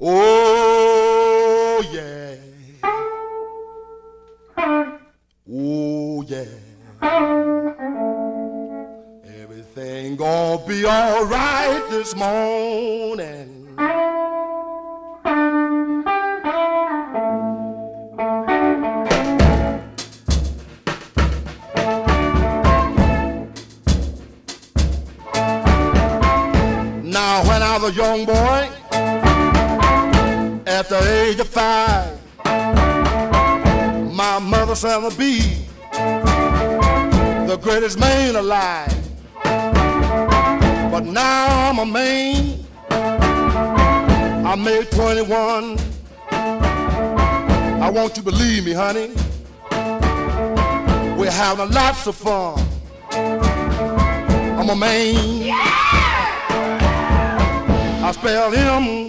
Oh yeah. Oh yeah. Everything gonna be all right this morning. Now when I was a young boy, at the age of 5, my mother said to be the greatest man alive. But now I'm a man, I made 21. I want you to believe me, honey, we're having lots of fun. I'm a man, I spell him